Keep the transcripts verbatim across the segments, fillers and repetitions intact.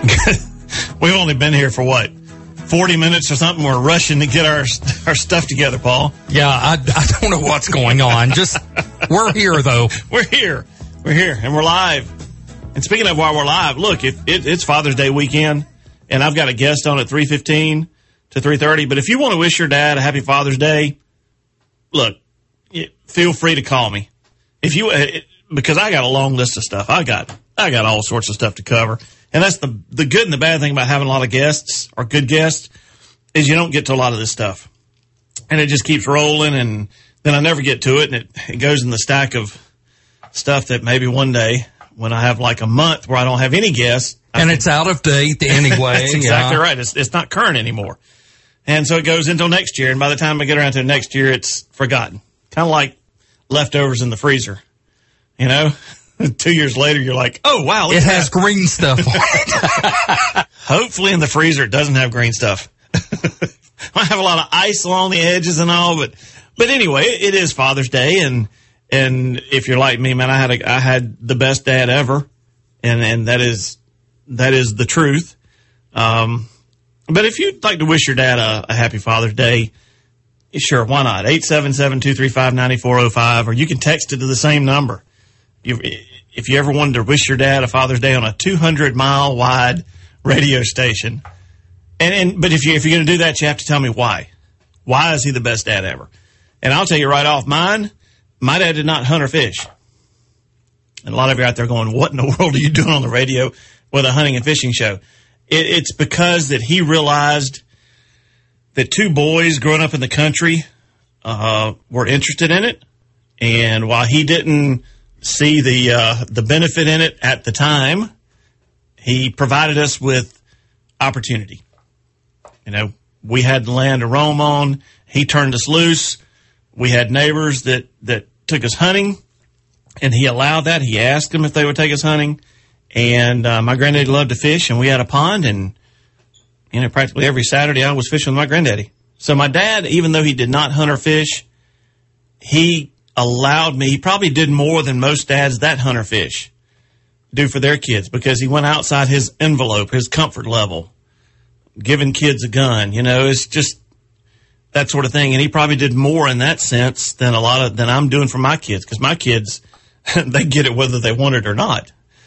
We've only been here for what, forty minutes or something? We're rushing to get our our stuff together, Paul. Yeah, I, I don't know what's going on. Just, we're here, though. We're here. We're here, and we're live. And speaking of while we're live, look, it, it, it's Father's Day weekend, and I've got a guest on at three fifteen to three thirty. But if you want to wish your dad a happy Father's Day, look, feel free to call me. If you, because I got a long list of stuff. I got, I got all sorts of stuff to cover. And that's the the good and the bad thing about having a lot of guests, or good guests, is you don't get to a lot of this stuff. And it just keeps rolling, and then I never get to it, and it, it goes in the stack of stuff that maybe one day, when I have like a month where I don't have any guests. And I it's out of date anyway. That's exactly yeah. right. It's, it's not current anymore. And so it goes until next year, and by the time I get around to next year, it's forgotten. Kind of like leftovers in the freezer, you know? Two years later, you're like, oh, wow. It has that. green stuff on it. Hopefully in the freezer, it doesn't have green stuff. I have a lot of ice along the edges and all, but, but anyway, it is Father's Day. And, and if you're like me, man, I had a, I had the best dad ever. And, and that is, that is the truth. Um, but if you'd like to wish your dad a, a happy Father's Day, sure, why not? eight seven seven, two three five, nine four zero five, or you can text it to the same number. You, if you ever wanted to wish your dad a Father's Day on a two hundred mile wide radio station, and, and but if you if you're going to do that, you have to tell me why. Why is he the best dad ever? And I'll tell you right off, mine, my dad did not hunt or fish. And a lot of you out there going, "What in the world are you doing on the radio with a hunting and fishing show?" It, it's because that he realized that two boys growing up in the country uh, were interested in it, and while he didn't see the uh, the benefit in it at the time, he provided us with opportunity. You know, we had land to roam on. He turned us loose. We had neighbors that, that took us hunting, and he allowed that. He asked them if they would take us hunting. And uh, my granddaddy loved to fish, and we had a pond, and you know, practically every Saturday I was fishing with my granddaddy. So my dad, even though he did not hunt or fish, he allowed me, he probably did more than most dads that hunt or fish do for their kids, because he went outside his envelope, his comfort level, giving kids a gun. You know, it's just that sort of thing. And he probably did more in that sense than a lot of, than I'm doing for my kids, because my kids, they get it whether they want it or not.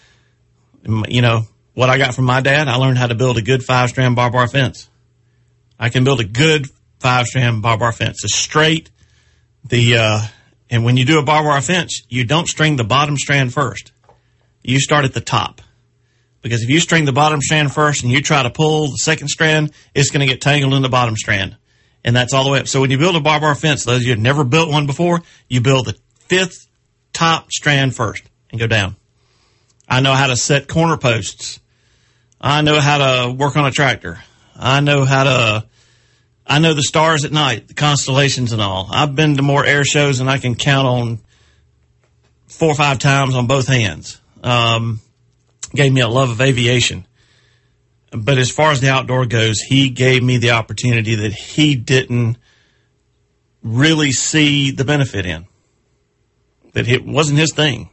You know, what I got from my dad, I learned how to build a good five-strand barbed wire fence. I can build a good five-strand barbed wire fence. It's straight. The, uh, and when you do a barbed wire fence, you don't string the bottom strand first. You start at the top. Because if you string the bottom strand first and you try to pull the second strand, it's going to get tangled in the bottom strand. And that's all the way up. So when you build a barbed wire fence, those of you who have never built one before, you build the fifth top strand first and go down. I know how to set corner posts. I know how to work on a tractor. I know how to, I know the stars at night, the constellations and all. I've been to more air shows than I can count on four or five times on both hands. Um, gave me a love of aviation. But as far as the outdoor goes, he gave me the opportunity that he didn't really see the benefit in. That it wasn't his thing.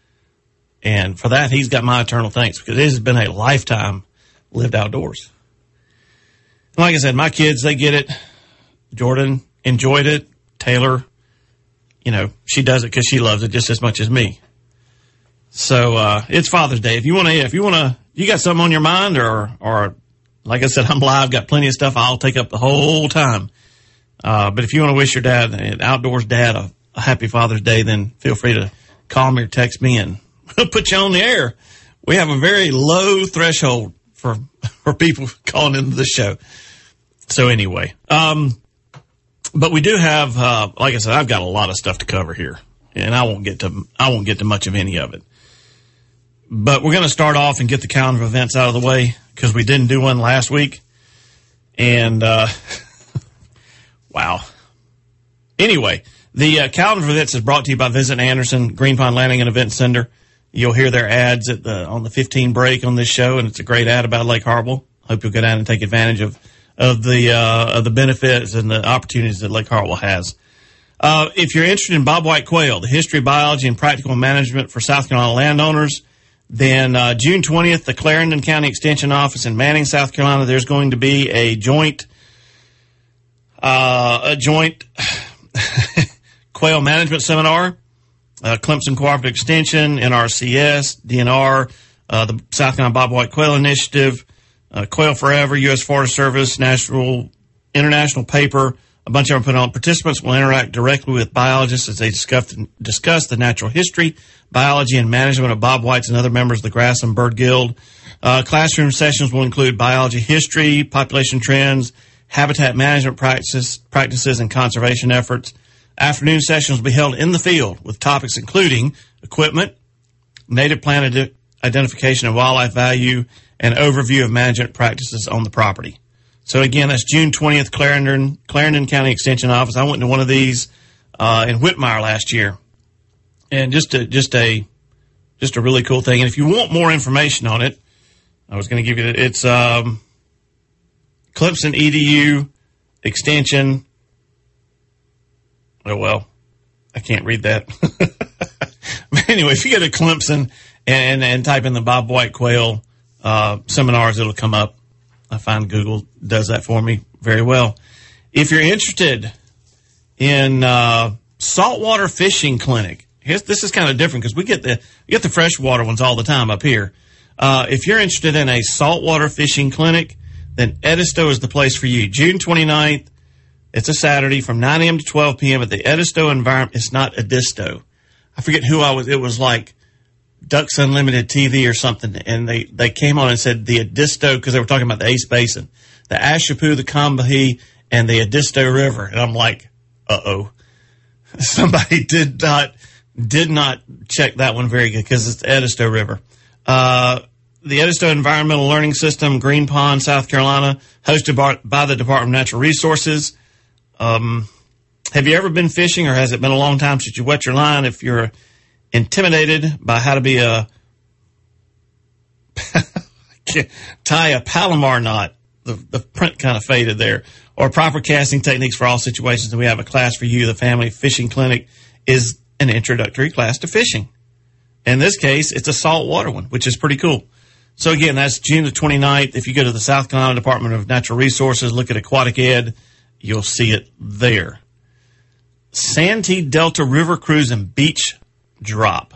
And for that, he's got my eternal thanks, because it has been a lifetime lived outdoors. Like I said, my kids, they get it. Jordan enjoyed it. Taylor, you know, she does it because she loves it just as much as me. So, uh, it's Father's Day. If you want to, if you want to, you got something on your mind, or, or like I said, I'm live, got plenty of stuff. I'll take up the whole time. Uh, but if you want to wish your dad, an outdoors dad, a, a happy Father's Day, then feel free to call me or text me, and we'll put you on the air. We have a very low threshold for, for people calling into the show. So anyway, um, but we do have, uh, like I said, I've got a lot of stuff to cover here, and I won't get to, I won't get to much of any of it. But we're going to start off and get the calendar of events out of the way, because we didn't do one last week. And, uh, wow. Anyway, the uh, calendar of events is brought to you by Visit Anderson, Green Pond Landing and Event Center. You'll hear their ads at the, on the fifteen break on this show, and it's a great ad about Lake Hartwell. Hope you'll go down and take advantage of, of the, uh, of the benefits and the opportunities that Lake Hartwell has. Uh, if you're interested in bobwhite quail, the history, biology, and practical management for South Carolina landowners, Then uh, June twentieth, the Clarendon County Extension Office in Manning, South Carolina, there's going to be a joint uh, a joint quail management seminar. Uh, Clemson Cooperative Extension, N R C S, D N R, uh, the South Carolina Bob White Quail Initiative, uh, Quail Forever, U S Forest Service, National International Paper. A bunch of them put on. Participants will interact directly with biologists as they discuss, discuss the natural history, biology, and management of Bob Whites and other members of the Grass and Bird Guild. Uh, classroom sessions will include biology history, population trends, habitat management practices, practices, and conservation efforts. Afternoon sessions will be held in the field with topics including equipment, native plant ad- identification and wildlife value, and overview of management practices on the property. So again, that's June twentieth, Clarendon, Clarendon County Extension Office. I went to one of these uh, in Whitmire last year, and just a just a just a really cool thing. And if you want more information on it, I was going to give you the, it's um, Clemson E D U Extension. Oh, well, I can't read that. But anyway, if you go to Clemson and, and type in the Bob White Quail uh, seminars, it'll come up. I find Google does that for me very well. If you're interested in uh, saltwater fishing clinic, here's, this is kind of different because we get the we get the freshwater ones all the time up here. Uh, if you're interested in a saltwater fishing clinic, then Edisto is the place for you. June twenty-ninth. It's a Saturday from nine a.m. to twelve p.m. at the Edisto environment. It's not Edisto. I forget who I was. It was like Ducks Unlimited T V or something. And they, they came on and said the Edisto, because they were talking about the Ace Basin, the Ashepoo, the Combahee, and the Edisto River. And I'm like, uh-oh. Somebody did not, did not check that one very good because it's the Edisto River. Uh, The Edisto Environmental Learning System, Green Pond, South Carolina, hosted by, by the Department of Natural Resources. Um, have you ever been fishing, or has it been a long time since you wet your line? If you're intimidated by how to be a tie a Palomar knot, the, the print kind of faded there, or proper casting techniques for all situations, then we have a class for you. The Family Fishing Clinic is an introductory class to fishing. In this case, it's a saltwater one, which is pretty cool. So again, that's June the twenty-ninth. If you go to the South Carolina Department of Natural Resources, look at Aquatic Ed, you'll see it there. Santee Delta River Cruise and Beach Drop.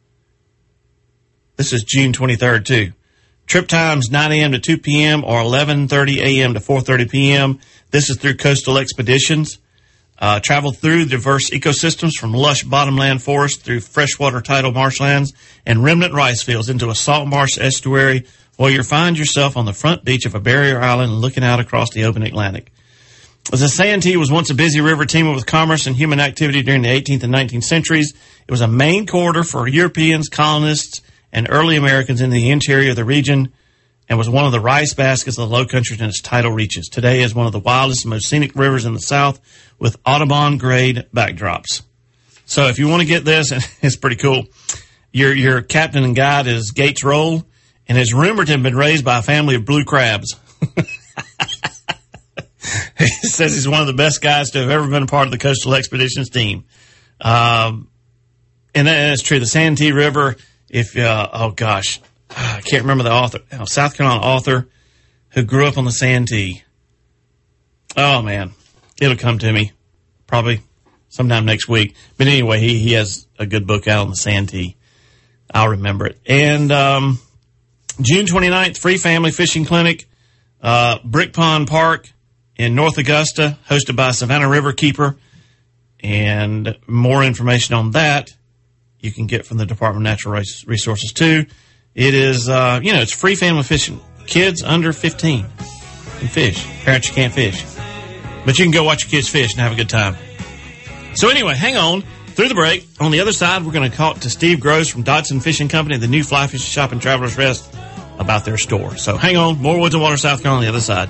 This is June twenty-third too. Trip times nine a.m. to two p.m. or eleven thirty a.m. to four thirty p.m. This is through Coastal Expeditions. Uh, travel through diverse ecosystems from lush bottomland forests through freshwater tidal marshlands and remnant rice fields into a salt marsh estuary, while you find yourself on the front beach of a barrier island looking out across the open Atlantic. The Santee was once a busy river teeming with commerce and human activity during the eighteenth and nineteenth centuries. It was a main corridor for Europeans, colonists, and early Americans in the interior of the region, and was one of the rice baskets of the Low Country in its tidal reaches. Today is one of the wildest and most scenic rivers in the South, with Audubon-grade backdrops. So if you want to get this, it's pretty cool. Your your captain and guide is Gates Roll, and is rumored to have been raised by a family of blue crabs. He says he's one of the best guys to have ever been a part of the Coastal Expeditions team. Um, and that is true. The Santee River, if, uh, oh gosh, I can't remember the author, oh, South Carolina author who grew up on the Santee. Oh man, it'll come to me probably sometime next week. But anyway, he, he has a good book out on the Santee. I'll remember it. And, um, June twenty-ninth, free family fishing clinic, uh, Brick Pond Park in North Augusta, hosted by Savannah River Keeper. And more information on that you can get from the Department of Natural Resources too. It is, uh, you know, it's free family fishing. Kids under fifteen can fish. Parents, you can't fish. But you can go watch your kids fish and have a good time. So anyway, hang on. Through the break, on the other side, we're going to talk to Steve Gross from Dodson Fishing Company, the new fly fishing shop in Travelers Rest, about their store. So hang on. More Woods and Water, South Carolina, on the other side.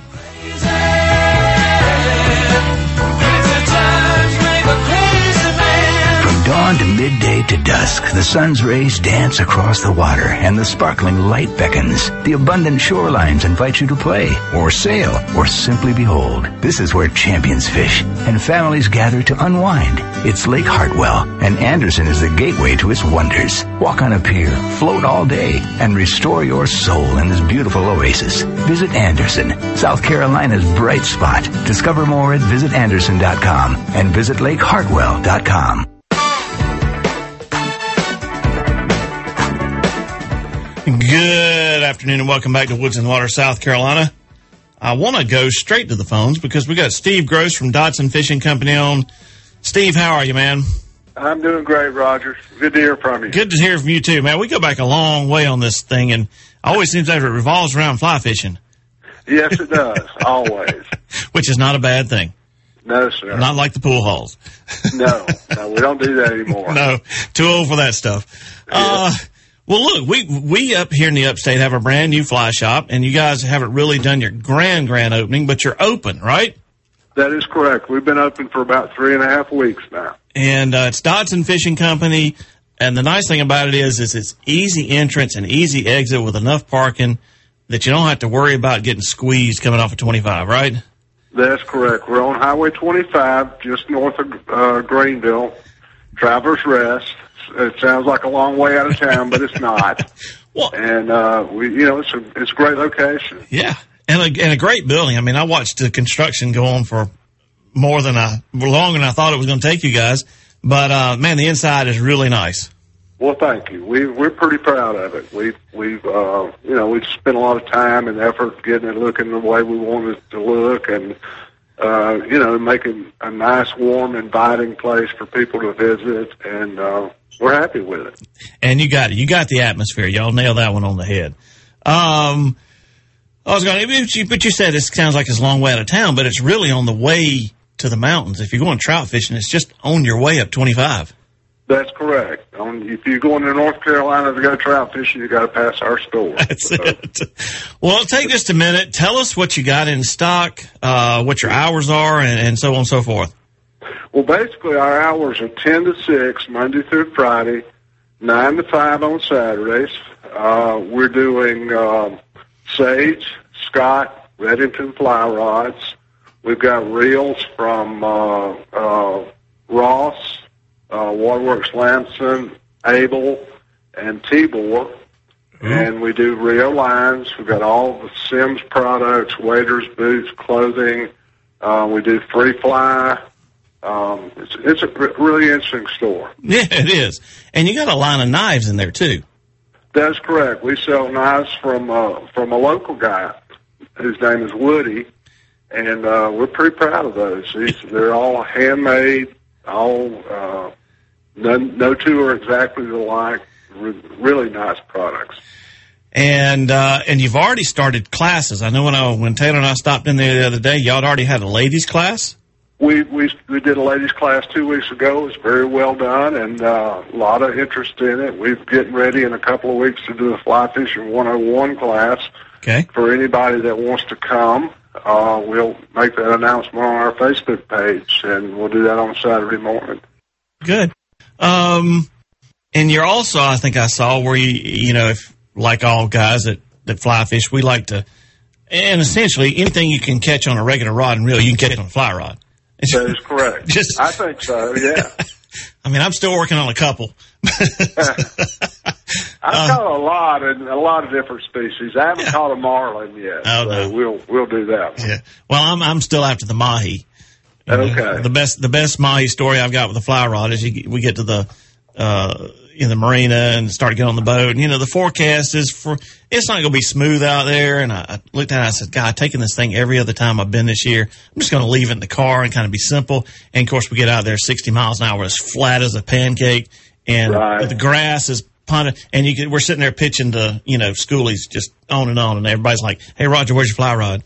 dawn to midday to dusk, the sun's rays dance across the water and the sparkling light beckons. The abundant shorelines invite you to play or sail or simply behold. This is where champions fish and families gather to unwind. It's Lake Hartwell, and Anderson is the gateway to its wonders. Walk on a pier, float all day, and restore your soul in this beautiful oasis. Visit Anderson, South Carolina's bright spot. Discover more at visit anderson dot com and visit lake hartwell dot com. Good afternoon and welcome back to Woods and Water, South Carolina. I want to go straight to the phones because we got Steve Gross from Dotson Fishing Company on. Steve, how are you, man? I'm doing great, Roger. Good to hear from you. Good to hear from you, too, man. We go back a long way on this thing, and it always seems like it revolves around fly fishing. Yes, it does. Always. Which is not a bad thing. No, sir. Not like the pool halls. No. No, we don't do that anymore. No. Too old for that stuff. Yeah. Uh, well, look, we we up here in the upstate have a brand new fly shop, and you guys haven't really done your grand, grand opening, but you're open, right? That is correct. We've been open for about three and a half weeks now. And uh, it's Dotson Fishing Company, and the nice thing about it is, is it's easy entrance and easy exit with enough parking that you don't have to worry about getting squeezed coming off of twenty-five, right? That's correct. We're on Highway twenty-five, just north of uh, Greenville, Travelers Rest. It sounds like a long way out of town, but it's not. Well, and uh, we, you know, it's a it's a great location. Yeah, and a, and a great building. I mean, I watched the construction go on for more than I longer than I thought it was going to take you guys. But uh, man, the inside is really nice. Well, thank you. We we're pretty proud of it. We we've uh, you know we've spent a lot of time and effort getting it looking the way we want it to look, and uh, you know making a nice, warm, inviting place for people to visit, and uh, we're happy with it. And you got it. You got the atmosphere. Y'all nailed that one on the head. Um, I was going, but you, but you said it sounds like it's a long way out of town, but it's really on the way to the mountains. If you're going trout fishing, it's just on your way up twenty-five. That's correct. On, if you're going to North Carolina to go trout fishing, you got to pass our store. That's so. it. Well, take just a minute. Tell us what you got in stock, uh, what your hours are, and, and so on and so forth. Well, basically, our hours are ten to six, Monday through Friday, nine to five on Saturdays. Uh, we're doing uh, Sage, Scott, Redington fly rods. We've got reels from uh, uh, Ross, Uh, Waterworks Lamson, Able, and T-Bore. Mm-hmm. And we do Rio lines. We've got all the Sims products, waders, boots, clothing. Uh, we do free fly. Um, it's, it's a really interesting store. Yeah, it is. And you got a line of knives in there, too. That's correct. We sell knives from, uh, from a local guy whose name is Woody. And uh, we're pretty proud of those. These, they're all handmade, all... Uh, No, no two are exactly alike. Re- really nice products. And uh, and you've already started classes. I know when I, when Taylor and I stopped in there the other day, y'all already had a ladies class. We we we did a ladies class two weeks ago. It was very well done, and uh, a lot of interest in it. We're getting ready in a couple of weeks to do a fly fishing one oh one class. Okay. For anybody that wants to come, uh, we'll make that announcement on our Facebook page, and we'll do that on Saturday morning. Good. Um, and you're also, I think I saw where you, you know, if like all guys that, that fly fish, we like to, and essentially anything you can catch on a regular rod and reel, you can catch on a fly rod. It's that is correct. Just, I think so, yeah. I mean, I'm still working on a couple. I've uh, caught a lot and a lot of different species. I haven't yeah. caught a marlin yet. Oh, so no. We'll, we'll do that one. Yeah. Well, I'm, I'm still after the mahi. You know, okay. The best, the best mahi story I've got with the fly rod is you, we get to the, uh, in the marina and start getting on the boat. And, you know, the forecast is for, it's not going to be smooth out there. And I, I looked at it and I said, God, taking this thing every other time I've been this year, I'm just going to leave it in the car and kind of be simple. And of course we get out there sixty miles an hour as flat as a pancake and right. the grass is punted and you can, we're sitting there pitching to, you know, schoolies just on and on. And everybody's like, hey, Roger, where's your fly rod?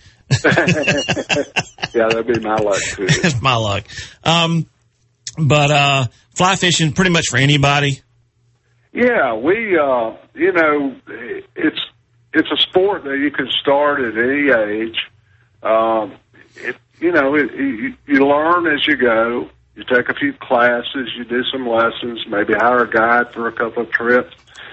Yeah, that'd be my luck too. That's my luck. Um, but uh, fly fishing pretty much for anybody. Yeah, we uh, you know it's it's a sport that you can start at any age. Um, it, you know, it, you, you learn as you go. You take a few classes, you do some lessons, maybe hire a guide for a couple of trips,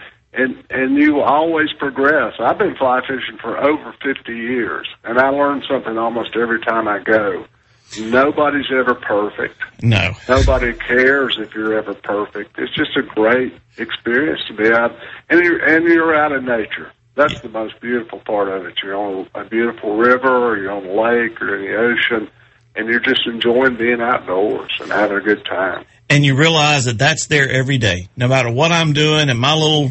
and and you always progress. I've been fly fishing for over fifty years, and I learn something almost every time I go. Nobody's ever perfect. No. Nobody cares if you're ever perfect. It's just a great experience to be out, and you're, and you're out in nature. That's the most beautiful part of it. You're on a beautiful river, or you're on a lake, or in the ocean, and you're just enjoying being outdoors and having a good time. And you realize that that's there every day. No matter what I'm doing in my little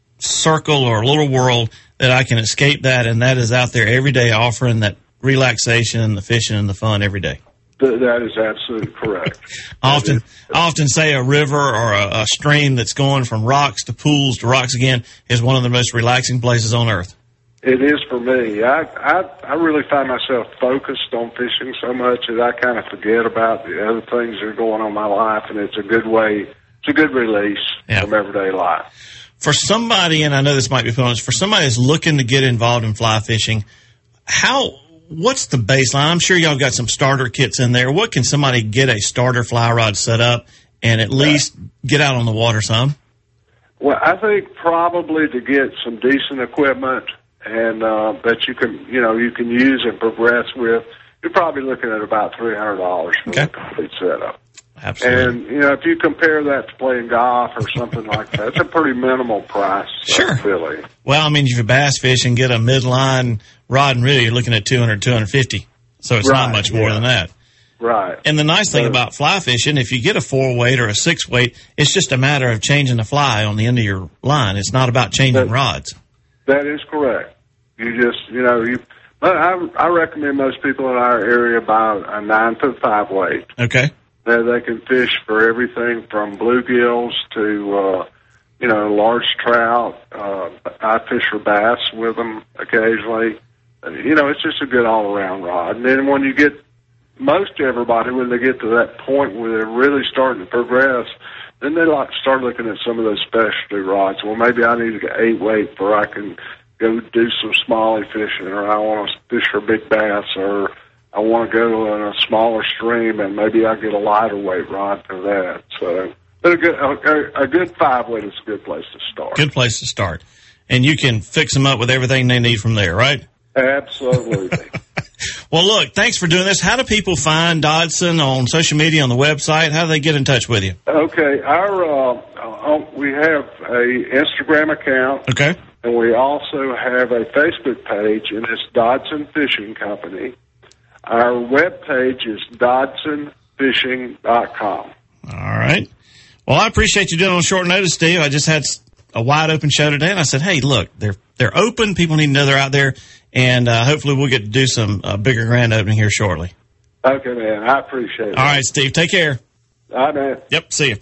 circle or little world, that I can escape that, and that is out there every day offering that relaxation and the fishing and the fun every day. That is absolutely correct. I often, I often say a river or a, a stream that's going from rocks to pools to rocks again is one of the most relaxing places on earth. It is for me. I, I, I really find myself focused on fishing so much that I kind of forget about the other things that are going on in my life, and it's a good way, it's a good release yeah. from everyday life. For somebody, and I know this might be put on, for somebody that's looking to get involved in fly fishing, how, what's the baseline? I'm sure y'all got some starter kits in there. What can somebody get a starter fly rod set up and at least get out on the water some? Well, I think probably to get some decent equipment and uh, that you can, you know, you can use and progress with, you're probably looking at about three hundred dollars for okay. a complete setup. Absolutely. And, you know, if you compare that to playing golf or something like that, it's a pretty minimal price. Sure. Really. Well, I mean, if you bass fish and get a midline rod and reel, you're looking at two hundred, two fifty. So it's right, not much more yeah. than that. Right. And the nice thing so, about fly fishing, if you get a four weight or a six weight, it's just a matter of changing the fly on the end of your line. It's not about changing that, rods. That is correct. You just, you know, you. But I, I recommend most people in our area buy a nine foot five weight. Okay. That they can fish for everything from bluegills to, uh, you know, large trout. Uh, I fish for bass with them occasionally. Uh, you know, it's just a good all-around rod. And then when you get, most everybody, when they get to that point where they're really starting to progress, then they like start looking at some of those specialty rods. Well, maybe I need to get eight weight where I can go do some smallie fishing, or I want to fish for big bass, or I want to go in a smaller stream, and maybe I get a lighter weight rod for that. So, but a good a, a good five weight is a good place to start. Good place to start, and you can fix them up with everything they need from there, right? Absolutely. Well, look, thanks for doing this. How do people find Dodson on social media, on the website? How do they get in touch with you? Okay, our uh, uh, we have a Instagram account. Okay. And we also have a Facebook page, and it's Dodson Fishing Company. Our web page is dodson fishing dot com. All right. Well, I appreciate you doing it on short notice, Steve. I just had a wide open show today, and I said, hey, look, they're they're open. People need to know they're out there, and uh, hopefully we'll get to do some uh, bigger grand opening here shortly. Okay, man. I appreciate it. All right, Steve. Take care. All right, man. Yep. See you.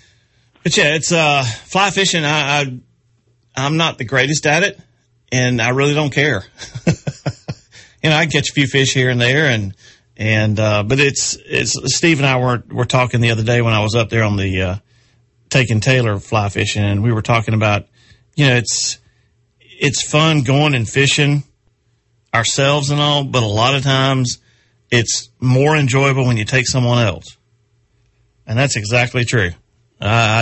But, yeah, it's uh, fly fishing. I, I I'm not the greatest at it, and I really don't care. You know, I catch a few fish here and there, and and uh, but it's it's Steve and I were were talking the other day when I was up there on the uh, taking Taylor fly fishing, and we were talking about, you know, it's it's fun going and fishing ourselves and all, but a lot of times it's more enjoyable when you take someone else, and that's exactly true. I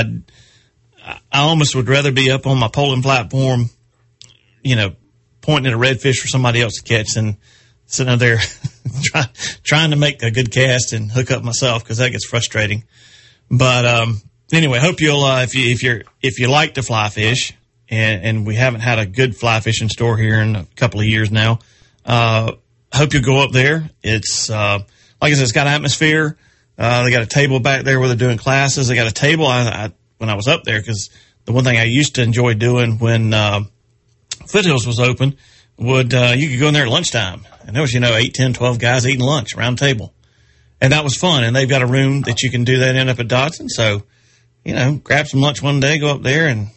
I, I almost would rather be up on my poling platform, you know, pointing at a redfish for somebody else to catch than sitting out there try, trying to make a good cast and hook up myself, because that gets frustrating. But um, anyway, hope you'll uh, if you if you're if you like to fly fish, and, and we haven't had a good fly fishing store here in a couple of years now. Uh, hope you'll go up there. It's uh, like I said, it's got atmosphere. Uh, they got a table back there where they're doing classes. They got a table. I, I when I was up there, because the one thing I used to enjoy doing when uh, Foothills was open, would uh, you could go in there at lunchtime, and there was, you know, eight, ten, twelve guys eating lunch around the table, and that was fun. And they've got a room that you can do that in up at Dodson. So, you know, grab some lunch one day, go up there and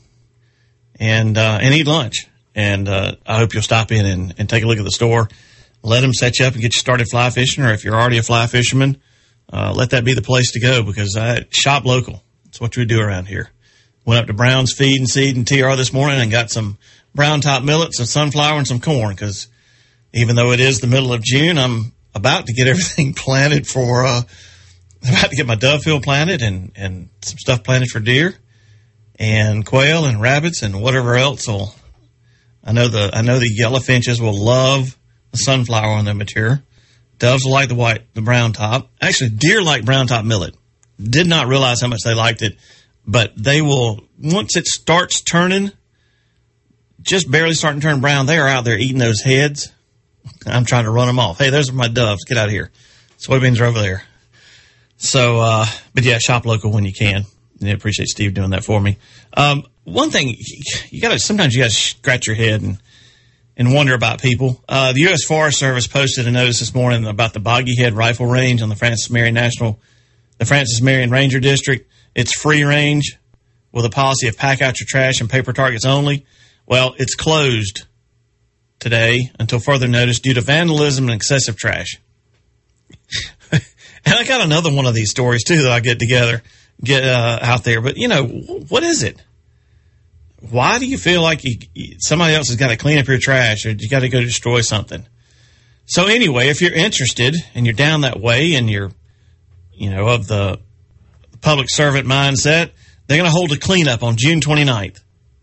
and uh, and eat lunch. And uh, I hope you'll stop in and, and take a look at the store. Let them set you up and get you started fly fishing, or if you're already a fly fisherman, uh, let that be the place to go, because I shop local. That's what we do around here. Went up to Brown's Feed and Seed and T R this morning and got some brown top millets, some sunflower, and some corn, because even though it is the middle of June, I'm about to get everything planted for uh, I'm about to get my dove field planted and, and some stuff planted for deer and quail and rabbits and whatever else will. I know the I know the yellow finches will love the sunflower when they mature. Doves will like the white, the brown top. Actually, deer like brown top millet. Did not realize how much they liked it, but they will, once it starts turning, just barely starting to turn brown, they are out there eating those heads. I'm trying to run them off. Hey, those are my doves. Get out of here. Soybeans are over there. So, uh, but yeah, shop local when you can. I appreciate Steve doing that for me. Um, one thing, you gotta, sometimes you gotta scratch your head and, and wonder about people. Uh, the U S Forest Service posted a notice this morning about the Boggy Head Rifle Range on the Francis Marion National, the Francis Marion Ranger District. It's free range with a policy of pack out your trash and paper targets only. Well, it's closed today until further notice due to vandalism and excessive trash. And I got another one of these stories too that I get together, get uh, out there. But you know, what is it? Why do you feel like you, somebody else has got to clean up your trash, or you got to go destroy something? So anyway, if you're interested and you're down that way and you're, you know, of the public servant mindset, they're going to hold a cleanup on June twenty-ninth.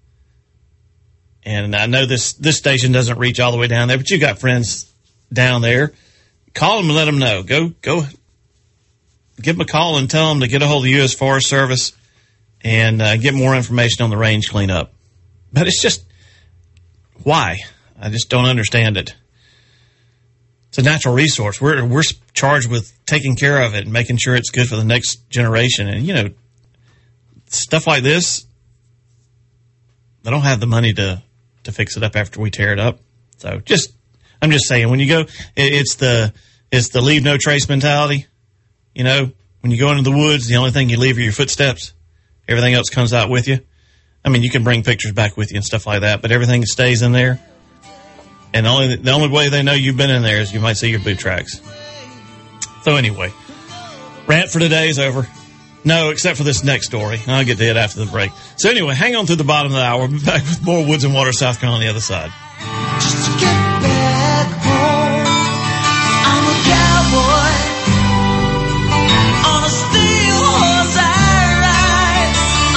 And I know this, this station doesn't reach all the way down there, but you got friends down there. Call them and let them know. Go, go, give them a call and tell them to get a hold of the U S Forest Service and uh, get more information on the range cleanup. But it's just, why? I just don't understand it. It's a natural resource. We're, we're charged with taking care of it and making sure it's good for the next generation. And, you know, stuff like this, they don't have the money to, to fix it up after we tear it up. So just, I'm just saying, when you go, it, it's the, it's the leave no trace mentality. You know, when you go into the woods, the only thing you leave are your footsteps. Everything else comes out with you. I mean, you can bring pictures back with you and stuff like that, but everything stays in there. And the only, the only way they know you've been in there is you might see your boot tracks. So anyway, rant for today is over. No, except for this next story. I'll get to it after the break. So anyway, hang on through the bottom of the hour. We'll be back with more Woods and Water, South Carolina on the other side. Just to get back home, I'm a cowboy on a steel horse I ride.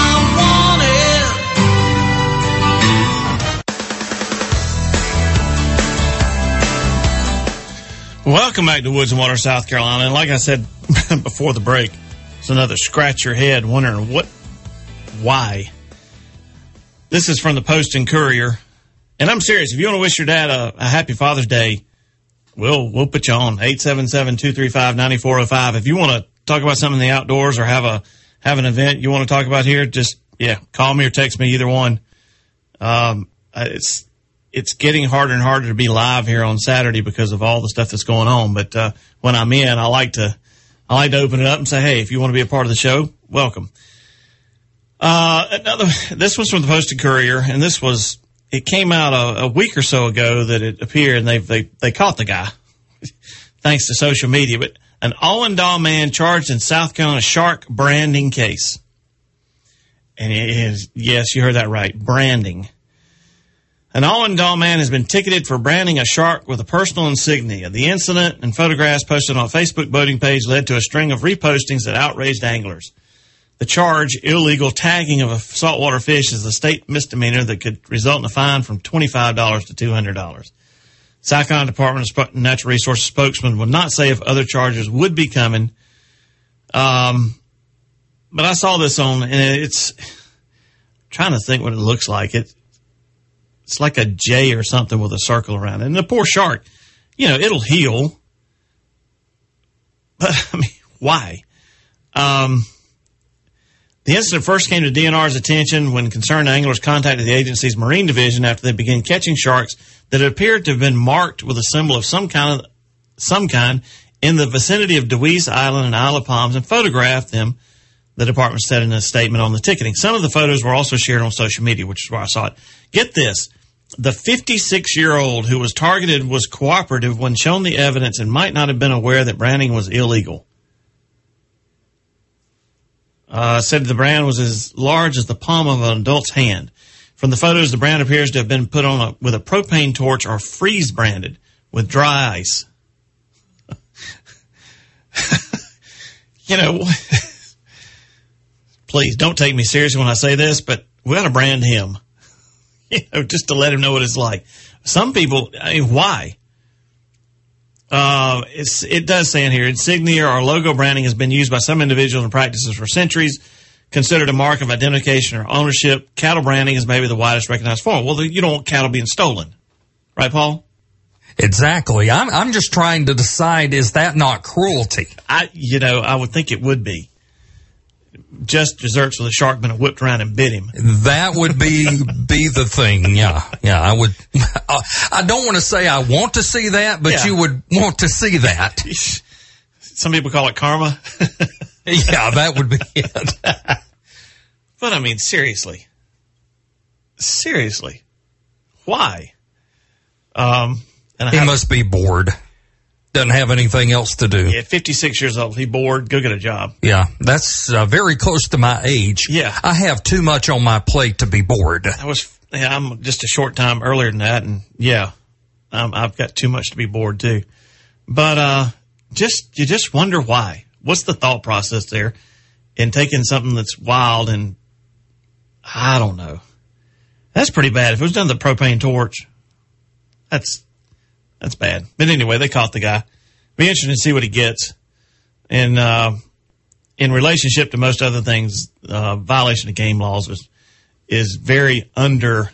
I'm wanted. Welcome back to Woods and Water, South Carolina. And like I said before the break, it's another scratch your head wondering what, why. This is from the Post and Courier. And I'm serious. If you want to wish your dad a, a happy Father's Day, we'll, we'll put you on eight seven seven, two three five, nine four zero five. If you want to talk about something in the outdoors or have a, have an event you want to talk about here, just, yeah, call me or text me, either one. Um, it's, it's getting harder and harder to be live here on Saturday because of all the stuff that's going on. But, uh, when I'm in, I like to, I like to open it up and say, hey, if you want to be a part of the show, welcome. Uh, another, this was from the Post and Courier, and this was, it came out a, a week or so ago that it appeared, and they, they, they caught the guy thanks to social media. But an Allendale man charged in South Carolina shark branding case. And it is, yes, you heard that right, branding. An Allendale man has been ticketed for branding a shark with a personal insignia. The incident and photographs posted on a Facebook boating page led to a string of repostings that outraged anglers. The charge, illegal tagging of a saltwater fish, is a state misdemeanor that could result in a fine from twenty-five dollars to two hundred dollars. South Carolina Department of Natural Resources spokesman would not say if other charges would be coming. Um, but I saw this on, and it's, I'm trying to think what it looks like. It, It's like a J or something with a circle around it. And the poor shark, you know, it'll heal. But, I mean, why? Um, the incident first came to D N R's attention when concerned anglers contacted the agency's Marine Division after they began catching sharks that appeared to have been marked with a symbol of some kind, of, some kind in the vicinity of Deweese Island and Isle of Palms and photographed them, the department said in a statement on the ticketing. Some of the photos were also shared on social media, which is where I saw it. Get this. The fifty-six-year-old who was targeted was cooperative when shown the evidence and might not have been aware that branding was illegal. Uh, said the brand was as large as the palm of an adult's hand. From the photos, the brand appears to have been put on a, with a propane torch or freeze branded with dry ice. you know, please don't take me seriously when I say this, but we ought to brand him, you know, just to let him know what it's like. Some people, I mean, why? Uh, it's, it does say in here, insignia or logo branding has been used by some individuals and practices for centuries, considered a mark of identification or ownership. Cattle branding is maybe the widest recognized form. Well, you don't want cattle being stolen. Right, Paul? Exactly. I'm, I'm just trying to decide, is that not cruelty? I, you know, I would think it would be. Just desserts with a shark been whipped around and bit him. That would be be the thing. Yeah, yeah. I would. I don't want to say I want to see that, but Yeah. you would want to see that. Some people call it karma. Yeah, that would be it. But I mean, seriously, seriously, why? Um, and I He have, must be bored. Doesn't have anything else to do. yeah, fifty-six years old. He bored. Go get a job. Yeah, that's uh, very close to my age. Yeah. I have too much on my plate to be bored. I was, yeah, I'm just a short time earlier than that, and yeah, um, I've got too much to be bored too. But uh, just you just wonder why. What's the thought process there in taking something that's wild and I don't know. That's pretty bad. If it was done with a propane torch, that's that's bad. But anyway, they caught the guy. Be interesting to see what he gets. And uh, in relationship to most other things, uh, violation of game laws is is very under.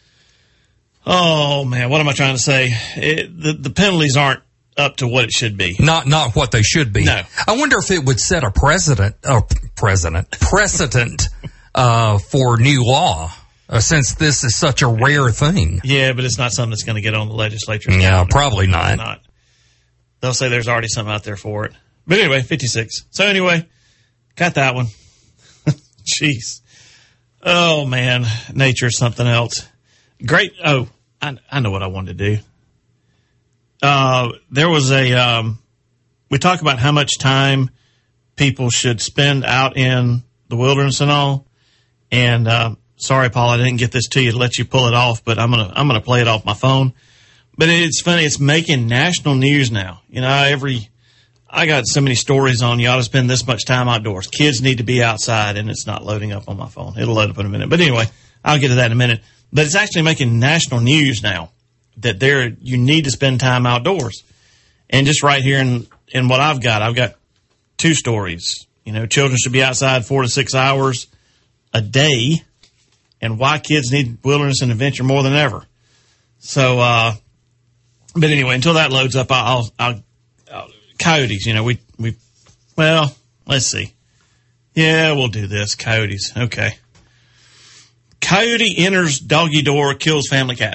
Oh man, what am I trying to say? It, the the penalties aren't up to what it should be. Not not what they should be. No. I wonder if it would set a precedent, or president, precedent uh, for new law, uh, since this is such a rare thing. Yeah, but it's not something that's going to get on the legislature. Yeah, probably not. not. They'll say there's already something out there for it. But anyway, fifty-six. So anyway, got that one. Jeez. Oh man, nature's something else. Great. Oh, I, I know what I wanted to do. Uh, there was a, um, we talk about how much time people should spend out in the wilderness and all. And, uh, sorry, Paul, I didn't get this to you to let you pull it off, but I'm going to, I'm going to play it off my phone. But it's funny. It's making national news now. You know, every, I got so many stories on you ought to spend this much time outdoors. Kids need to be outside, and it's not loading up on my phone. It'll load up in a minute. But anyway, I'll get to that in a minute. But it's actually making national news now that there, you need to spend time outdoors. And just right here in, in what I've got, I've got two stories. You know, children should be outside four to six hours a day, and why kids need wilderness and adventure more than ever. So, uh, but anyway, until that loads up, I'll, I'll, I'll coyotes, you know, we, we, well, let's see. Yeah, we'll do this. Coyotes. Okay. Coyote enters doggy door, kills family cat.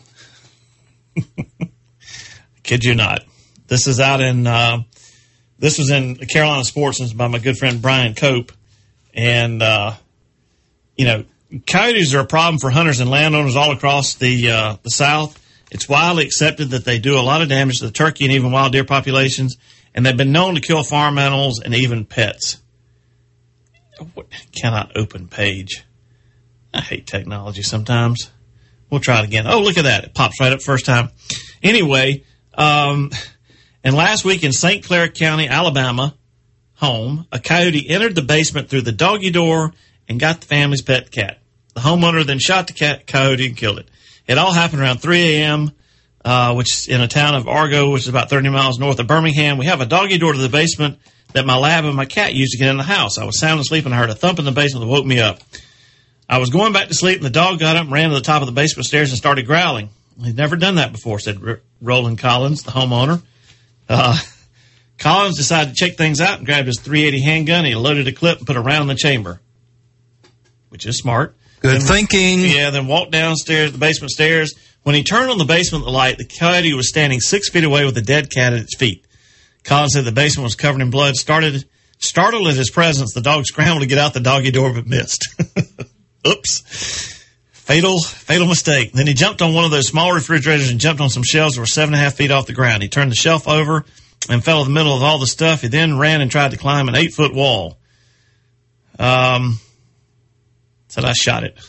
Kid you not. This is out in, uh, this was in Carolina Sportsman's by my good friend Brian Cope. And, uh, you know, coyotes are a problem for hunters and landowners all across the, uh, the South. It's widely accepted that they do a lot of damage to the turkey and even wild deer populations, and they've been known to kill farm animals and even pets. What, cannot open page. I hate technology sometimes. We'll try it again. Oh, look at that. It pops right up first time. Anyway, um, and last week in Saint Clair County, Alabama home, a coyote entered the basement through the doggy door and got the family's pet cat. The homeowner then shot the cat, coyote and killed it. It all happened around three a.m., uh, which is in a town of Argo, which is about thirty miles north of Birmingham. We have a doggy door to the basement that my lab and my cat used to get in the house. I was sound asleep and I heard a thump in the basement that woke me up. I was going back to sleep and the dog got up and ran to the top of the basement stairs and started growling. He'd never done that before, said R- Roland Collins, the homeowner. Uh, Collins decided to check things out and grabbed his three eighty handgun. He loaded a clip and put a round in the chamber, which is smart. Good Then- thinking. Yeah, then walked downstairs, the basement stairs. When he turned on the basement light, the coyote was standing six feet away with a dead cat at its feet. Collins said the basement was covered in blood. Started, startled at his presence, the dog scrambled to get out the doggy door but missed. Oops. Fatal, fatal mistake. Then he jumped on one of those small refrigerators and jumped on some shelves that were seven and a half feet off the ground. He turned the shelf over and fell in the middle of all the stuff. He then ran and tried to climb an eight foot wall. Um, said I shot it.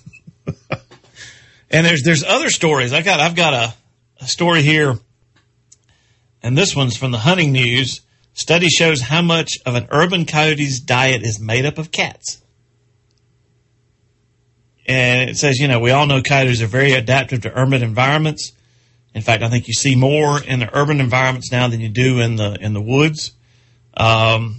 And there's, there's other stories. I got, I've got a, a story here, and this one's from the Hunting News. Study shows how much of an urban coyote's diet is made up of cats. And it says, you know, we all know coyotes are very adaptive to urban environments. In fact, I think you see more in the urban environments now than you do in the in the woods. Um,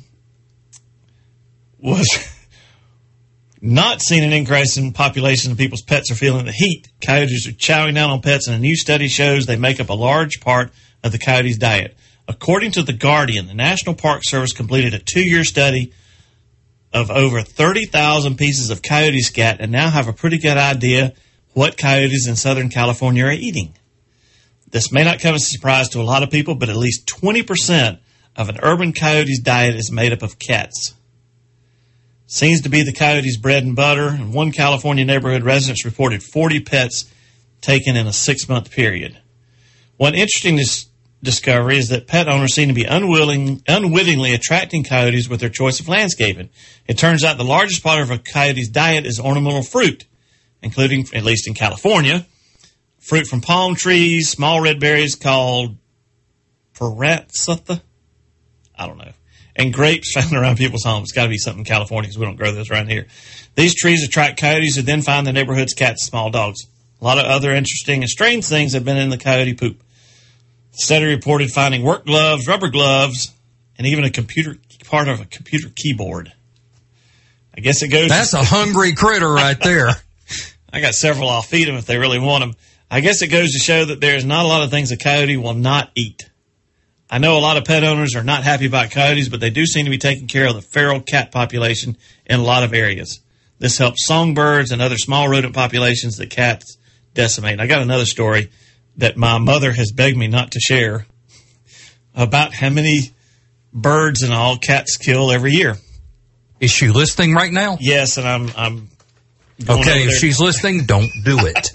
was not seen an increase in population of people's pets are feeling the heat. Coyotes are chowing down on pets, and a new study shows they make up a large part of the coyote's diet. According to The Guardian, the National Park Service completed a two-year study of over thirty thousand pieces of coyote scat and now have a pretty good idea what coyotes in Southern California are eating. This may not come as a surprise to a lot of people, but at least twenty percent of an urban coyote's diet is made up of cats. Seems to be the coyote's bread and butter, and one California neighborhood residents reported forty pets taken in a six-month period. One interesting dis- discovery is that pet owners seem to be unwilling, unwittingly attracting coyotes with their choice of landscaping. It turns out the largest part of a coyote's diet is ornamental fruit, including, at least in California, fruit from palm trees, small red berries called paratsatha. I don't know. And grapes found around people's homes. It's got to be something in California because we don't grow those around here. These trees attract coyotes who then find the neighborhood's cats and small dogs. A lot of other interesting and strange things have been in the coyote poop. The study reported finding work gloves, rubber gloves, and even a computer part of a computer keyboard. I guess it goes... That's to, a hungry critter right there. I got several. I'll feed them if they really want them. I guess it goes to show that there's not a lot of things a coyote will not eat. I know a lot of pet owners are not happy about coyotes, but they do seem to be taking care of the feral cat population in a lot of areas. This helps songbirds and other small rodent populations that cats decimate. And I got another story that my mother has begged me not to share about how many birds and all cats kill every year. Is she listening right now? Yes, and I'm... I'm going okay, over if there. she's listening, don't do it.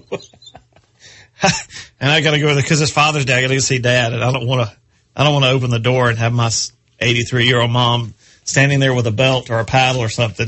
And I got to go there because it's Father's Day. I got to go see Dad, and I don't want to. I don't want to open the door and have my eighty-three-year-old mom standing there with a belt or a paddle or something.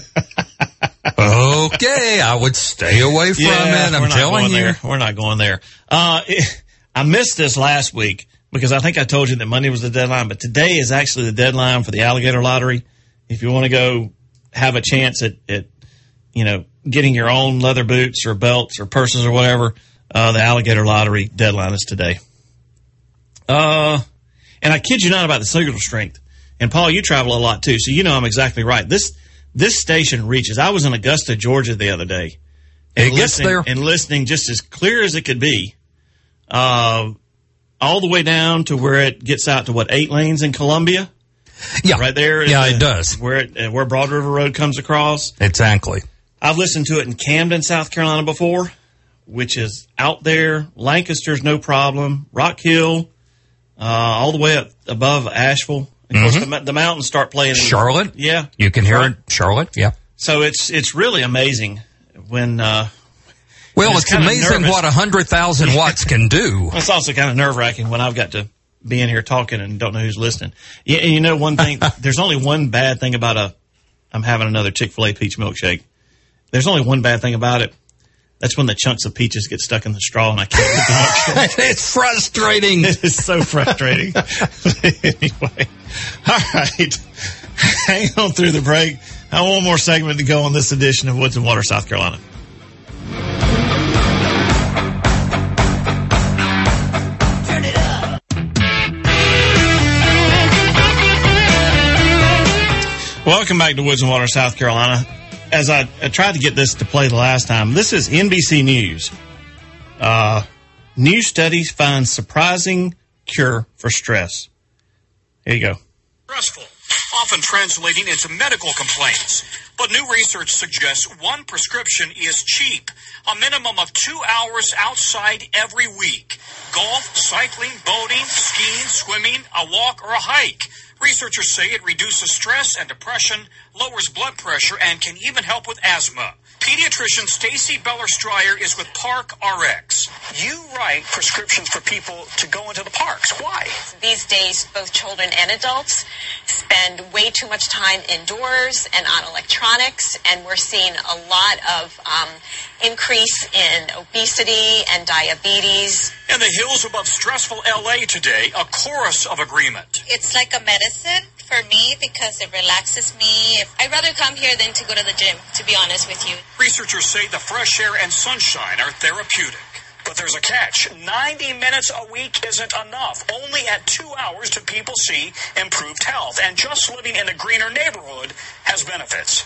Okay, I would stay away from yeah, it. I'm we're not telling going you. There. We're not going there. Uh, it, I missed this last week because I think I told you that Monday was the deadline, but today is actually the deadline for the alligator lottery. If you want to go have a chance at, at, you know, getting your own leather boots or belts or purses or whatever, uh, the alligator lottery deadline is today. Uh, and I kid you not about the signal strength. And Paul, you travel a lot too, so you know I'm exactly right. This this station reaches. I was in Augusta, Georgia, the other day. It gets there. And listening just as clear as it could be. Uh, all the way down to where it gets out to what, eight lanes in Columbia? Yeah. Right there. Yeah, the, it does. Where it, where Broad River Road comes across. Exactly. I've listened to it in Camden, South Carolina before, which is out there. Lancaster's no problem. Rock Hill, uh, all the way up above Asheville. Of course, Mm-hmm. the, the mountains start playing. In Charlotte? Yeah. You can hear it. Charlotte, yeah. So it's it's really amazing when... Uh, Well, it's it's kinda amazing nervous. what one hundred thousand watts can do. It's also kind of nerve-wracking when I've got to be in here talking and don't know who's listening. Yeah, and you know one thing, there's only one bad thing about a, I'm having another Chick-fil-A peach milkshake. There's only one bad thing about it. That's when the chunks of peaches get stuck in the straw and I can't get the milkshake. It's frustrating. It is so frustrating. Anyway, all right. Hang on through the break. I have one more segment to go on this edition of Woods and Water, South Carolina. Welcome back to Woods and Water, South Carolina. As I, I tried to get this to play the last time, this is N B C News. Uh, new studies find surprising cure for stress. Here you go. Stressful, often translating into medical complaints. But new research suggests one prescription is cheap. A minimum of two hours outside every week. Golf, cycling, boating, skiing, swimming, a walk, or a hike. Researchers say it reduces stress and depression, lowers blood pressure, and can even help with asthma. Pediatrician Stacy Beller-Stryer is with Park R X. You write prescriptions for people to go into the parks. Why? These days, both children and adults spend way too much time indoors and on electronics, and we're seeing a lot of um, increase in obesity and diabetes. In the hills above stressful L A today, a chorus of agreement. It's like a medicine for me because it relaxes me. I'd rather come here than to go to the gym, to be honest with you. Researchers say the fresh air and sunshine are therapeutic. But there's a catch. ninety minutes a week isn't enough. Only at two hours do people see improved health. And just living in a greener neighborhood has benefits.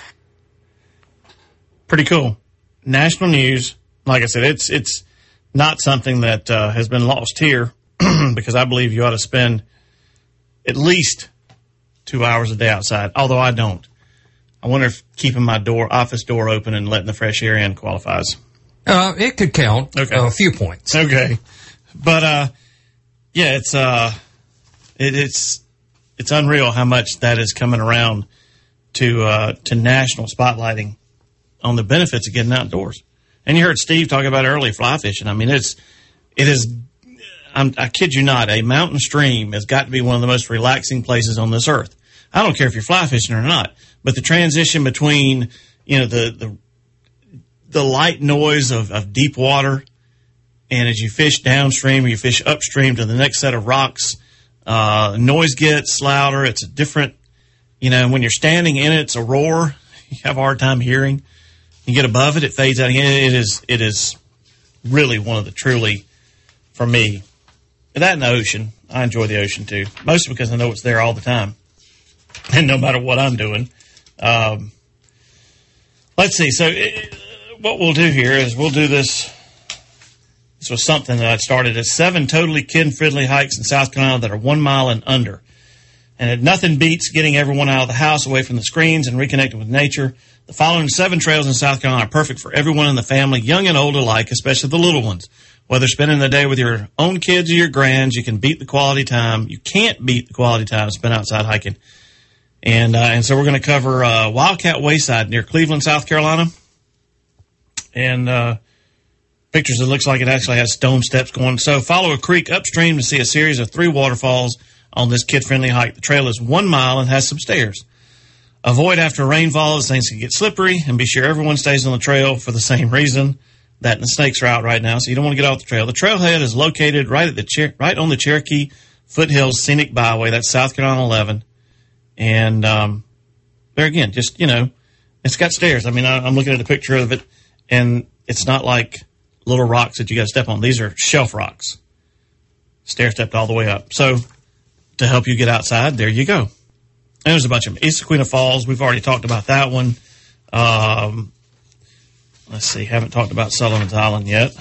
Pretty cool. National news. Like I said, it's it's not something that uh, has been lost here because I believe you ought to spend at least two hours a day outside, although I don't. I wonder if keeping my door, office door open and letting the fresh air in qualifies. Uh, it could count. Okay. Uh, a few points. Okay. But, uh, yeah, it's, uh, it, it's, it's unreal how much that is coming around to, uh, to national spotlighting on the benefits of getting outdoors. And you heard Steve talk about earlier fly fishing. I mean, it's, it is, I'm, I kid you not, a mountain stream has got to be one of the most relaxing places on this earth. I don't care if you're fly fishing or not, but the transition between, you know, the, the, the light noise of, of deep water, and as you fish downstream or you fish upstream to the next set of rocks, uh, noise gets louder. It's a different, you know, when you're standing in it, it's a roar. You have a hard time hearing. You get above it, it fades out again. It is, it is really one of the truly, for me, that and the ocean. I enjoy the ocean too, mostly because I know it's there all the time. And no matter what I'm doing. Um, let's see. So it, what we'll do here is we'll do this. This was something that I started at seven totally kid-friendly hikes in South Carolina that are one mile and under. And it, nothing beats getting everyone out of the house, away from the screens, and reconnecting with nature. The following seven trails in South Carolina are perfect for everyone in the family, young and old alike, especially the little ones. Whether spending the day with your own kids or your grands, you can beat the quality time. You can't beat the quality time spent outside hiking. And, uh, and so we're going to cover, uh, Wildcat Wayside near Cleveland, South Carolina. And, uh, pictures, it looks like it actually has stone steps going. So follow a creek upstream to see a series of three waterfalls on this kid-friendly hike. The trail is one mile and has some stairs. Avoid after rainfall as things can get slippery, and be sure everyone stays on the trail for the same reason. That and the snakes are out right now, so you don't want to get off the trail. The trailhead is located right at the Cher- right on the Cherokee Foothills Scenic Byway. That's South Carolina eleven. And um, there again, just, you know, it's got stairs. I mean, I, I'm looking at a picture of it, and it's not like little rocks that you got to step on. These are shelf rocks, stair stepped all the way up. So to help you get outside, there you go. And there's a bunch of them. Issaquena Falls, we've already talked about that one. Um, let's see, haven't talked about Sullivan's Island yet.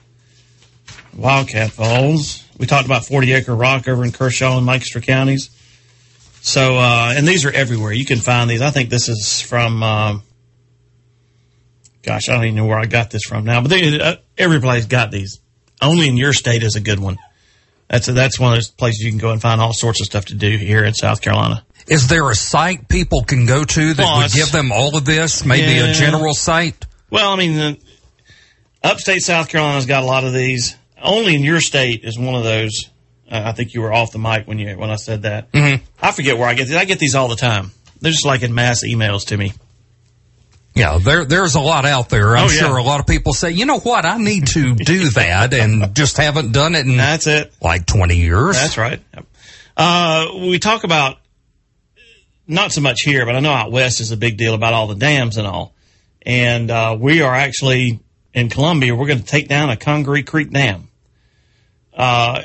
Wildcat Falls. We talked about forty Acre Rock over in Kershaw and Lancaster counties. So, uh, and these are everywhere. You can find these. I think this is from, um, gosh, I don't even know where I got this from now, but they, uh, every place got these. Only in your state is a good one. That's a, that's one of those places you can go and find all sorts of stuff to do here in South Carolina. Is there a site people can go to that well, would give them all of this? Maybe yeah. a general site? Well, I mean, the, upstate South Carolina's got a lot of these. Only in your state is one of those. Uh, I think you were off the mic when you when I said that. Mm-hmm. I forget where I get these. I get these all the time. They're just like in mass emails to me. Yeah, there there's a lot out there. I'm oh, yeah. sure a lot of people say, you know what, I need to do that, and just haven't done it in That's it. like twenty years. That's right. Uh, we talk about, not so much here, but I know out west is a big deal about all the dams and all. And uh, we are actually, in Columbia, we're going to take down a Congaree Creek Dam. Uh,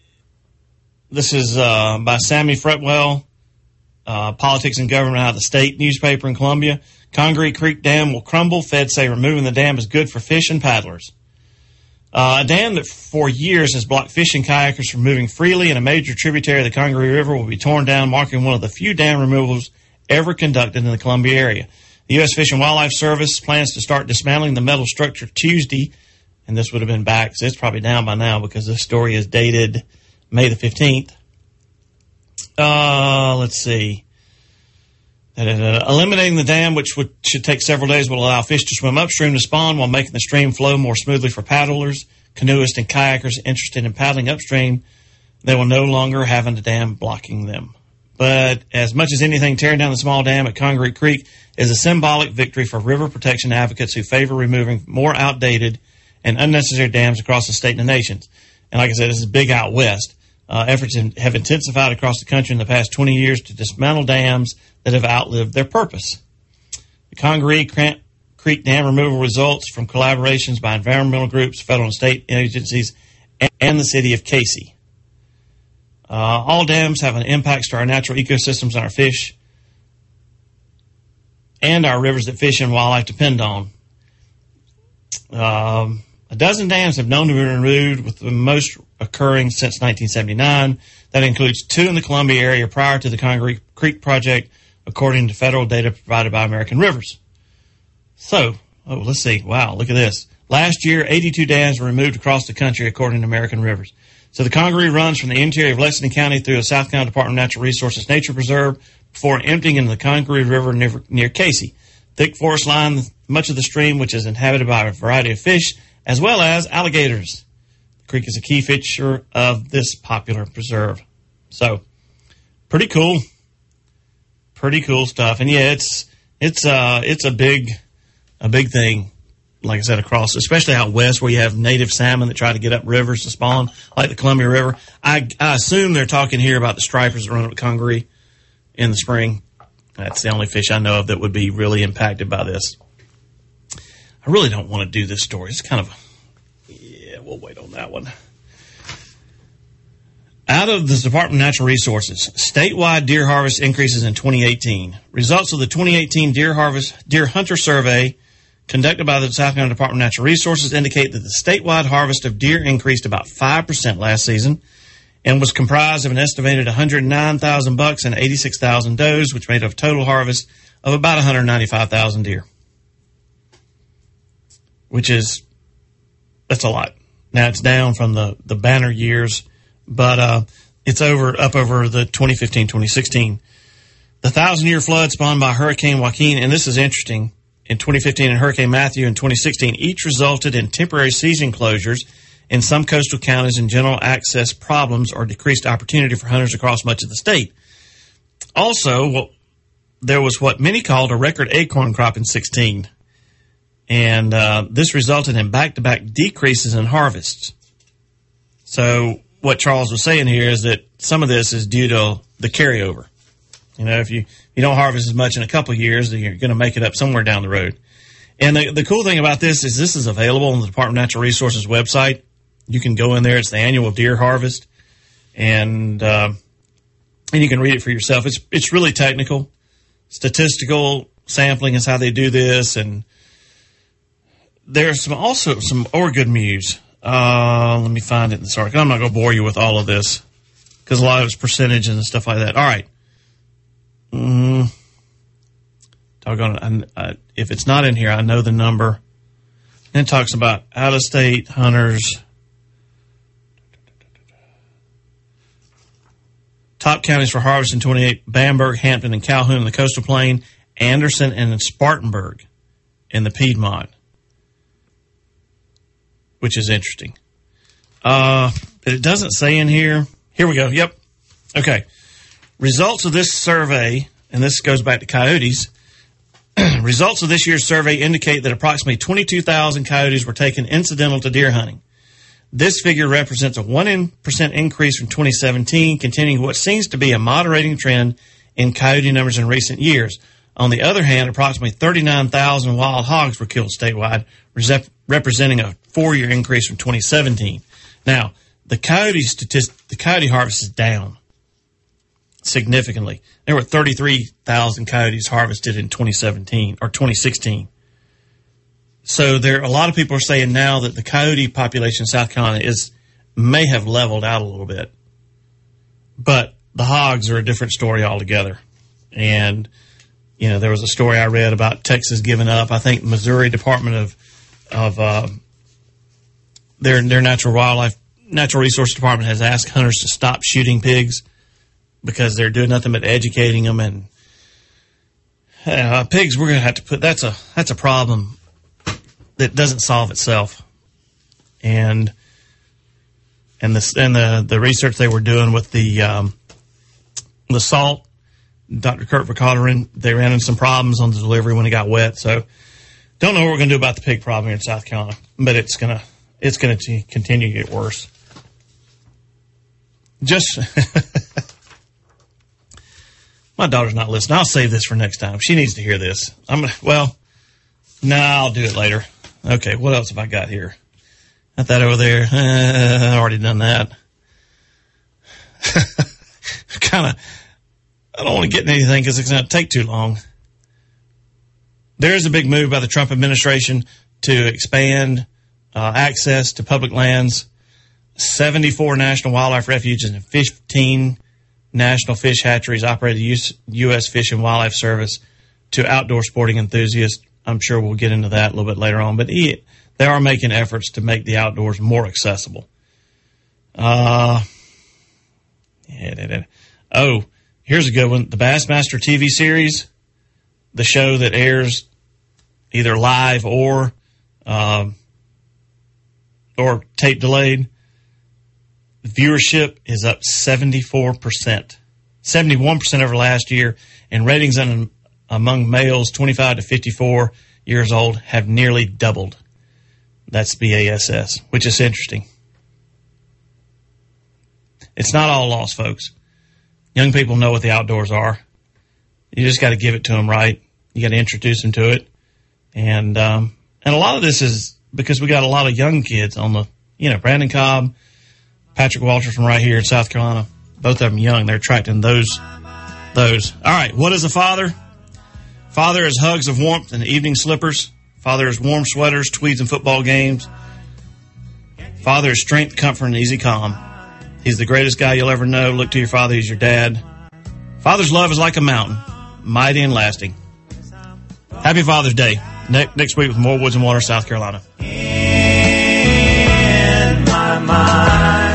this is uh, by Sammy Fretwell, uh, Politics and Government out of the state newspaper in Columbia. Congaree Creek Dam will crumble. Feds say removing the dam is good for fish and paddlers. Uh, a dam that for years has blocked fishing kayakers from moving freely, and a major tributary of the Congaree River will be torn down, marking one of the few dam removals ever conducted in the Columbia area. The U S Fish and Wildlife Service plans to start dismantling the metal structure Tuesday, and this would have been back, so it's probably down by now because this story is dated May the fifteenth. Uh, let's see. And, uh, eliminating the dam, which would, should take several days, will allow fish to swim upstream to spawn while making the stream flow more smoothly for paddlers, canoeists, and kayakers interested in paddling upstream. They will no longer have a dam blocking them. But as much as anything, tearing down the small dam at Concrete Creek is a symbolic victory for river protection advocates who favor removing more outdated and unnecessary dams across the state and the nations. And like I said, this is big out west. Uh, efforts in, have intensified across the country in the past twenty years to dismantle dams that have outlived their purpose. The Congaree Creek Dam removal results from collaborations by environmental groups, federal and state agencies, and, and the city of Casey. Uh, all dams have an impact to our natural ecosystems and our fish and our rivers that fish and wildlife depend on. Um, a dozen dams have known to be removed, with the most occurring since nineteen seventy-nine. That includes two in the Columbia area prior to the Congaree Creek project, according to federal data provided by American Rivers. So, oh, let's see. Wow, look at this. Last year, eighty-two dams were removed across the country, according to American Rivers. So the Congaree runs from the interior of Lexington County through the South Carolina Department of Natural Resources Nature Preserve before emptying into the Congaree River near, near Casey. Thick forest line much of the stream, which is inhabited by a variety of fish, as well as alligators. The creek is a key feature of this popular preserve. So, pretty cool. Pretty cool stuff. And yeah, it's it's uh it's a big a big thing, like I said, across, especially out west where you have native salmon that try to get up rivers to spawn, like the Columbia River. I, I assume they're talking here about the stripers that run up Congaree in the spring. That's the only fish I know of that would be really impacted by this. I really don't want to do this story. It's kind of, yeah, we'll wait on that one. Out of the Department of Natural Resources, statewide deer harvest increases in twenty eighteen. Results of the twenty eighteen Deer Harvest Deer Hunter Survey conducted by the South Carolina Department of Natural Resources indicate that the statewide harvest of deer increased about five percent last season and was comprised of an estimated one hundred nine thousand bucks and eighty-six thousand does, which made a total harvest of about one hundred ninety-five thousand deer. Which is, that's a lot. Now it's down from the, the banner years, but uh, it's over up over the twenty fifteen twenty sixteen. The thousand-year flood spawned by Hurricane Joaquin, and this is interesting, in twenty fifteen and Hurricane Matthew in twenty sixteen, each resulted in temporary season closures in some coastal counties and general access problems or decreased opportunity for hunters across much of the state. Also, well, there was what many called a record acorn crop in sixteen. And uh, this resulted in back-to-back decreases in harvests. So what Charles was saying here is that some of this is due to the carryover. You know, if you, you don't harvest as much in a couple of years, then you're going to make it up somewhere down the road. And the, the cool thing about this is this is available on the Department of Natural Resources website. You can go in there. It's the annual deer harvest. And uh, and you can read it for yourself. It's it's really technical. Statistical sampling is how they do this, and there's some also some or good news. Uh, let me find it in this article. I'm not going to bore you with all of this because a lot of it's percentages and stuff like that. All right. Mm, doggone it. I, I, if it's not in here, I know the number. Then it talks about out-of-state hunters. Top counties for harvest in twenty-eight, Bamberg, Hampton, and Calhoun in the Coastal Plain, Anderson and Spartanburg in the Piedmont, which is interesting. Uh, but it doesn't say in here. Here we go. Yep. Okay. Results of this survey, and this goes back to coyotes. Results of this year's survey indicate that approximately twenty-two thousand coyotes were taken incidental to deer hunting. This figure represents a one percent increase from twenty seventeen, continuing what seems to be a moderating trend in coyote numbers in recent years. On the other hand, approximately thirty-nine thousand wild hogs were killed statewide, representing a four-year increase from twenty seventeen. Now, the coyote statistic, the coyote harvest is down significantly. There were thirty-three thousand coyotes harvested in twenty seventeen or twenty sixteen. So there, a lot of people are saying now that the coyote population in South Carolina is may have leveled out a little bit, but the hogs are a different story altogether. And you know, there was a story I read about Texas giving up. I think Missouri Department of of uh, their their natural wildlife natural resource department has asked hunters to stop shooting pigs because they're doing nothing but educating them, and Uh, pigs, we're going to have to put, that's a, that's a problem that doesn't solve itself. And, and this, and the, the research they were doing with the, um, the salt, Doctor Kurt Vercauteren, they ran into some problems on the delivery when it got wet. So don't know what we're going to do about the pig problem here in South Carolina, but it's going to, it's going to continue to get worse. Just, my daughter's not listening. I'll save this for next time. She needs to hear this. I'm gonna, well, no, nah, I'll do it later. Okay, what else have I got here? Got that over there. Uh, I've already done that. kind of, I don't want to get into anything because it's going to take too long. There is a big move by the Trump administration to expand uh, access to public lands. seventy-four national wildlife refuges and fifteen national fish hatcheries operate the U S Fish and Wildlife Service to outdoor sporting enthusiasts. I'm sure we'll get into that a little bit later on, but he, they are making efforts to make the outdoors more accessible. Uh, oh, here's a good one. The Bassmaster T V series, the show that airs either live or, um, or tape delayed. Viewership is up seventy-four percent, seventy-one percent over last year, and ratings on, among males twenty-five to fifty-four years old have nearly doubled. That's B A S S, which is interesting. It's not all lost, folks. Young people know what the outdoors are. You just got to give it to them right. You got to introduce them to it. And, um, and a lot of this is because we got a lot of young kids on the, you know, Brandon Cobb, Patrick Walters from right here in South Carolina. Both of them young. They're attracting those, those. All right. What is a father? Father is hugs of warmth and evening slippers. Father is warm sweaters, tweeds, and football games. Father is strength, comfort, and easy calm. He's the greatest guy you'll ever know. Look to your father. He's your dad. Father's love is like a mountain, mighty and lasting. Happy Father's Day. Ne- next week with more Woods and Water, South Carolina. In my mind.